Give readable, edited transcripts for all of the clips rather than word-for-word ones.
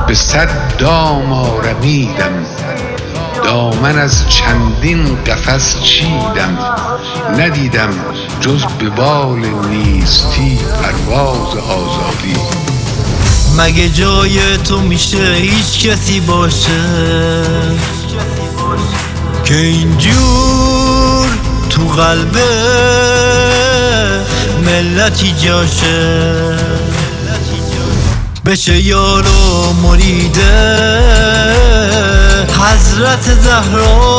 به 100 دام آرمیدم، دامن از چندین قفس چیدم، ندیدم جز به بال نیستی پرواز آزادی. مگه جای تو میشه هیچ کسی باشه که اینجور تو قلب ملتی جاشه، بشه یار و مرید حضرت زهرا،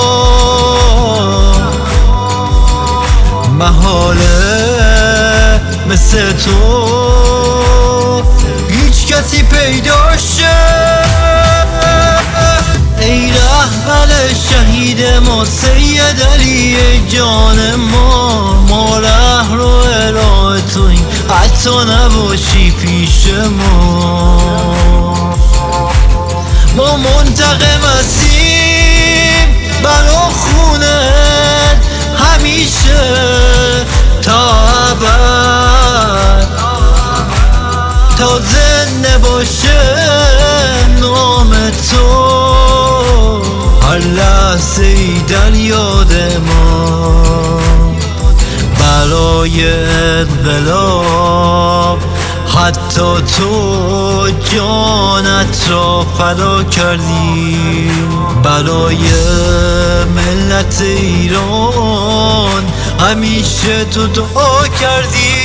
محاله مثل تو هیچ کسی پیدا شه. ای رهبر شهید ما سید علی جان ما ره رو الهه تویی حتی نباشی پیش ما منتقم هستیم برا خونت همیشه تا ابد، تا زنده باشه نام تو هر لحظه ای در یاد ما. برای انقلاب حتی تو جانت را فدا کردی، برای ملت ایران همیشه تو دعا کردی.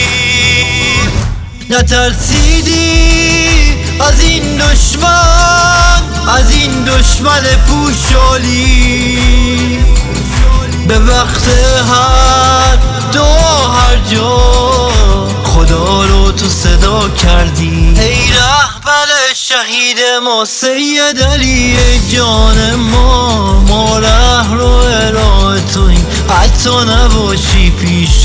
نترسیدی از این دشمن، از این دشمن پوشالی، به وقت هر دعا هر جا خدا رو تو صدا کردی. ای رهبر شهید ما سید علی جان ما ره رو الهه تویی حتی نباشی پیش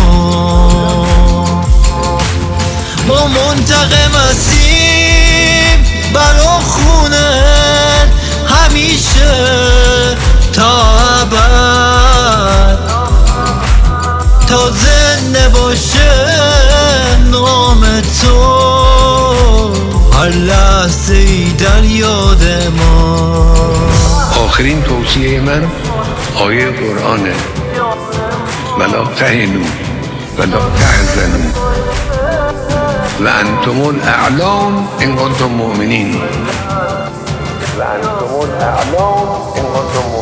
ما منتقم هستیم برا خونت همیشه تا ابد، تا زنده باشه نام تو هر لحظه ای در یاد ما. آخرین توصیه من آیه قرآنه: ولا تهنوا ولا تحزنوا وانتم الاعلون ان کنتم مؤمنین.